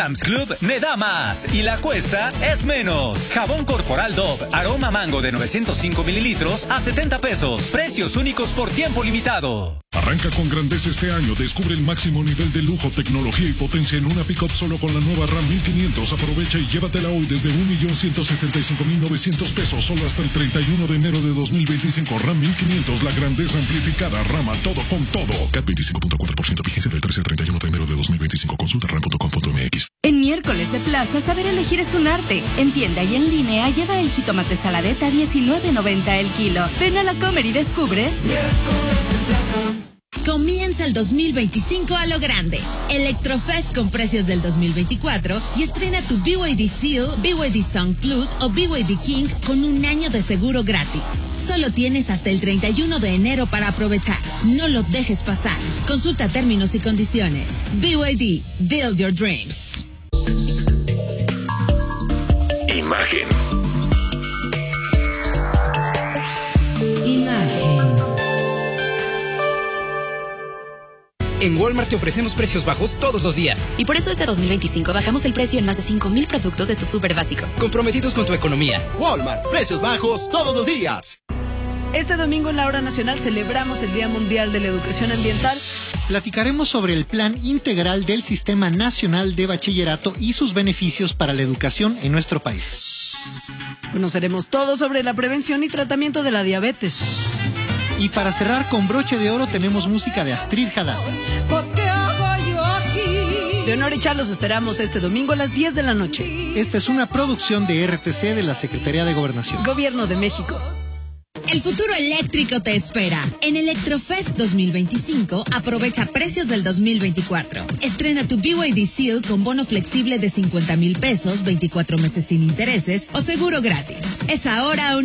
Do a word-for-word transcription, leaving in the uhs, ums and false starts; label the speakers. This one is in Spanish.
Speaker 1: Sam's Club me da más y la cuesta es menos. Jabón corporal Dove, aroma mango de novecientos cinco mililitros a setenta pesos. Precios únicos por tiempo limitado.
Speaker 2: Arranca con grandeza este año. Descubre el máximo nivel de lujo, tecnología y potencia en una pick-up solo con la nueva RAM mil quinientos. Aprovecha y llévatela hoy desde un millón ciento setenta y cinco mil novecientos pesos solo hasta el treinta y uno de enero de dos mil veinticinco. RAM mil quinientos, la grandeza amplificada. RAM a todo con todo. C A T veinticinco punto cuatro por ciento, vigencia del trece al treinta y uno de enero de dos mil veinticinco. Consulta ram punto com punto m x.
Speaker 3: En miércoles de plaza, saber elegir es un arte. En tienda y en línea, lleva el jitomate saladeta a diecinueve noventa el kilo. Ven a la Comer y descubre.
Speaker 4: Comienza el dos mil veinticinco a lo grande. Electrofest con precios del dos mil veinticuatro y estrena tu B Y D Seal, B Y D Sound Plus o B Y D King con un año de seguro gratis. Solo tienes hasta el treinta y uno de enero para aprovechar. No lo dejes pasar. Consulta términos y condiciones. B Y D, Build Your Dreams.
Speaker 5: Imagen.
Speaker 6: Imagen. En Walmart te ofrecemos precios bajos todos los días.
Speaker 7: Y por eso este dos mil veinticinco bajamos el precio en más de cinco mil productos de tu súper básico.
Speaker 6: Comprometidos con tu economía.
Speaker 8: Walmart, precios bajos todos los días.
Speaker 9: Este domingo en la Hora Nacional celebramos el Día Mundial de la Educación Ambiental.
Speaker 10: Platicaremos sobre el Plan Integral del Sistema Nacional de Bachillerato y sus beneficios para la educación en nuestro país.
Speaker 9: Conoceremos todo sobre la prevención y tratamiento de la diabetes.
Speaker 10: Y para cerrar con broche de oro tenemos música de Astrid Haddad.
Speaker 9: ¿Qué hago yo aquí? Leonor y Charlos esperamos este domingo a las diez de la noche.
Speaker 10: Esta es una producción de R T C de la Secretaría de Gobernación.
Speaker 9: Gobierno de México.
Speaker 4: El futuro eléctrico te espera. En Electrofest dos mil veinticinco, aprovecha precios del dos mil veinticuatro. Estrena tu B Y D Seal con bono flexible de cincuenta mil pesos, veinticuatro meses sin intereses o seguro gratis. Es ahora o